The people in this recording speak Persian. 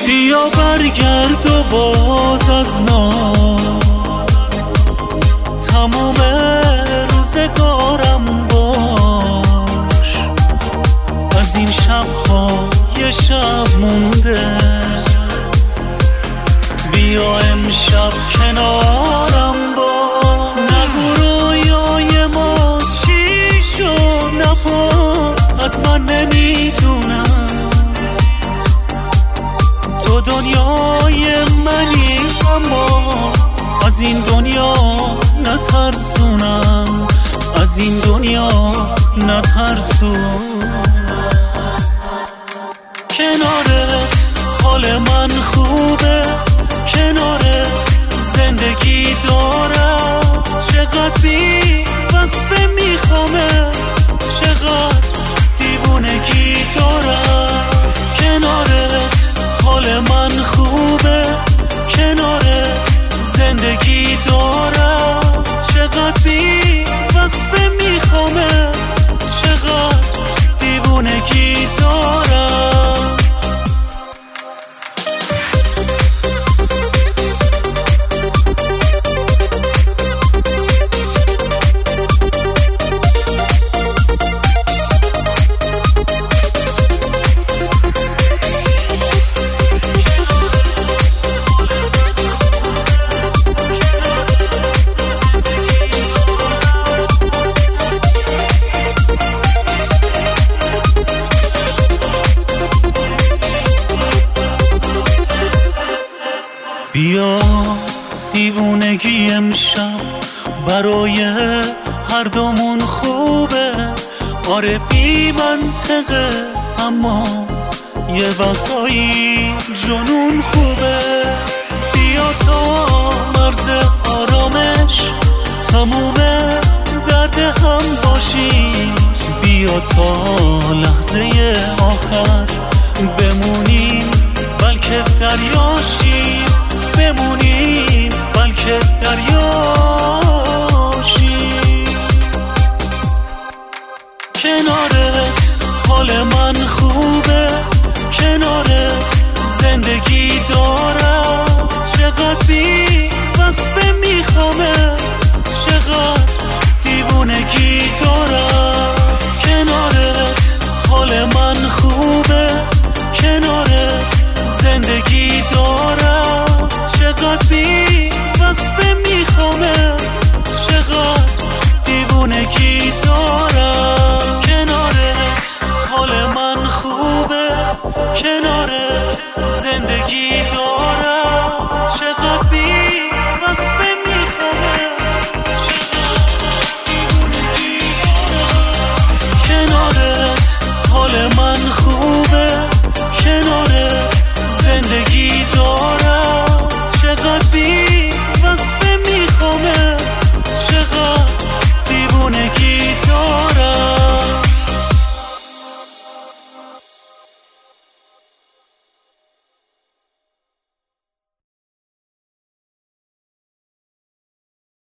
بیا برگرد و باز از ناز تموم روزگارم باش. از این شب‌ها یه شب مونده، بیا امشب کنارم باش. نگو رویای ما چی شد، نپرس از من نمیدونم. تو دنیای منی اما از این دنیا نترسونم، از این دنیا نترسونم. کنارت حال من خوبه، کنارت زندگی دارم. چقدر بی وقفه میخوامه، چقدر دیوونگی دارم. کنارت حال من خوبه، کنارت زندگی دارم. چقدر بی وقفه میخوامه، چقدر دیوونگی دارم. بیا دیوونگی امشب برای هر دومون خوبه. آره بی منطقه اما یه وقتایی جنون خوبه. بیا تا مرز آرامش تموم درد هم باشیم. بیا تا لحظه آخر بمونیم، بلکه دریاشیم. بمونیم بلکه دریاشیم. کنارت حال من خوبه، کنارت زندگی دارم. چقدر بی وقفه میخوامه، چقدر دیوونگی دارم. کنارت حال من خوبه، کنارت زندگی دارم. چقدر بی وقفه میخوامه، چقدر دیوونگی دارم. کنارت حال من خوبه، کنارت زندگی